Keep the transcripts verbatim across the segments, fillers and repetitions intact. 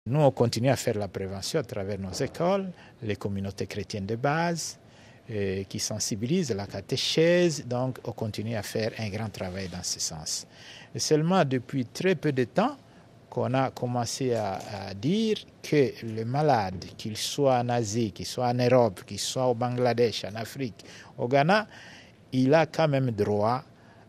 Nous, on continue à faire la prévention à travers nos écoles, les communautés chrétiennes de base, euh, qui sensibilisent la catéchèse. Donc, on continue à faire un grand travail dans ce sens. Et seulement depuis très peu de temps qu'on a commencé à, à dire que le malade, qu'il soit en Asie, qu'il soit en Europe, qu'il soit au Bangladesh, en Afrique, au Ghana, il a quand même droit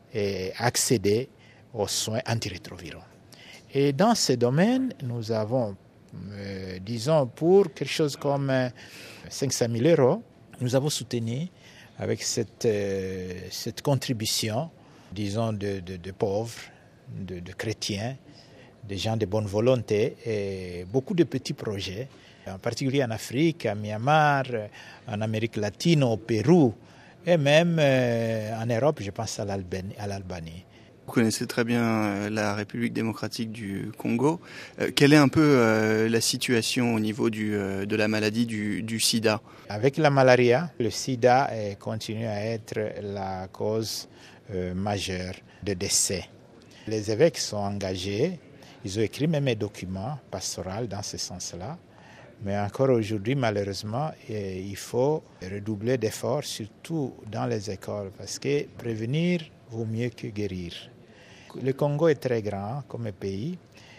à accéder aux soins antirétroviraux. Et dans ce domaine, nous avons, euh, disons, pour quelque chose comme euh, cinq cent mille euros, nous avons soutenu avec cette, euh, cette contribution, disons, de, de, de pauvres, de, de chrétiens, des gens de bonne volonté et beaucoup de petits projets, en particulier en Afrique, à Myanmar, en Amérique latine, au Pérou et même euh, en Europe, je pense à l'Albanie. à l'Albanie. Vous connaissez très bien la République démocratique du Congo. Euh, quelle est un peu euh, la situation au niveau du, euh, de la maladie du, du sida ? Avec la malaria, le sida eh, continue à être la cause euh, majeure de décès. Les évêques sont engagés, ils ont écrit même un document pastoral dans ce sens-là. Mais encore aujourd'hui, malheureusement, eh, il faut redoubler d'efforts, surtout dans les écoles, parce que prévenir vaut mieux que guérir. Le Congo est très grand comme pays.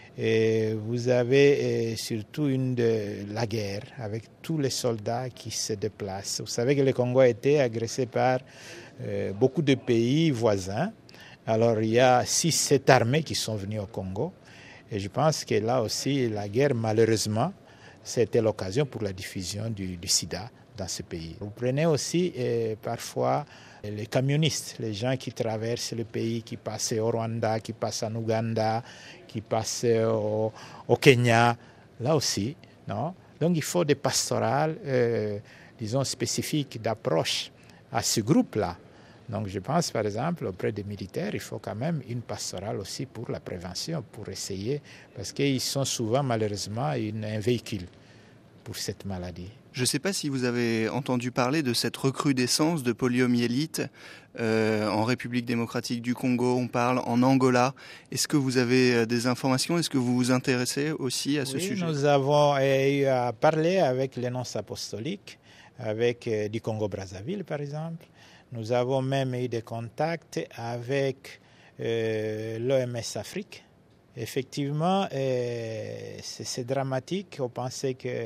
Et vous avez et surtout une de la guerre avec tous les soldats qui se déplacent. Vous savez que le Congo a été agressé par euh, beaucoup de pays voisins. Alors il y a six, sept armées qui sont venues au Congo. Et je pense que là aussi, la guerre, malheureusement, c'était l'occasion pour la diffusion du, du sida dans ce pays. Vous prenez aussi euh, parfois les camionnistes, les gens qui traversent le pays, qui passent au Rwanda, qui passent en Ouganda, qui passent au, au Kenya, là aussi, non? Donc il faut des pastorales, euh, disons, spécifiques d'approche à ce groupe-là. Donc je pense par exemple auprès des militaires, il faut quand même une pastorale aussi pour la prévention, pour essayer, parce qu'ils sont souvent malheureusement une, un véhicule pour cette maladie. Je ne sais pas si vous avez entendu parler de cette recrudescence de poliomyélite euh, en République démocratique du Congo, on parle en Angola. Est-ce que vous avez des informations? Est-ce que vous vous intéressez aussi à ce oui, sujet? Nous avons eu à parler avec les nonces apostoliques, avec euh, du Congo-Brazzaville par exemple. Nous avons même eu des contacts avec euh, l'O M S Afrique. Effectivement, euh, c'est, c'est dramatique. On pensait que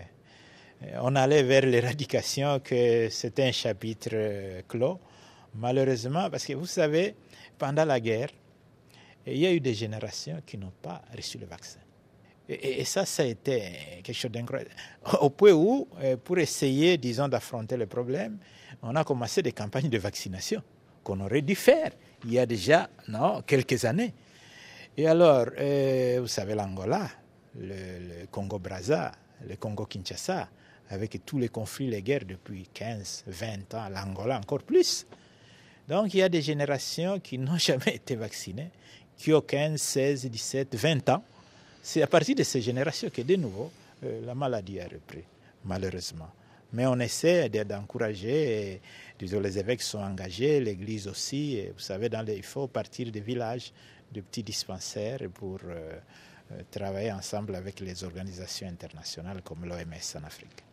on allait vers l'éradication, que c'était un chapitre euh, clos. Malheureusement, parce que vous savez, pendant la guerre, il y a eu des générations qui n'ont pas reçu le vaccin. Et, et ça, ça a été quelque chose d'incroyable. Au point où, pour essayer, disons, d'affronter le problème, on a commencé des campagnes de vaccination qu'on aurait dû faire il y a déjà non, quelques années. Et alors, euh, vous savez, l'Angola, le, le Congo-Brazza, le Congo-Kinshasa, avec tous les conflits, les guerres depuis quinze, vingt ans, l'Angola encore plus. Donc, il y a des générations qui n'ont jamais été vaccinées, qui ont quinze, seize, dix-sept, vingt ans. C'est à partir de ces générations que, de nouveau, euh, la maladie a repris, malheureusement. Mais on essaie d'encourager, et, disons, les évêques sont engagés, l'Église aussi. Et vous savez, dans les, il faut partir des villages, de petits dispensaires pour euh, travailler ensemble avec les organisations internationales comme l'O M S en Afrique.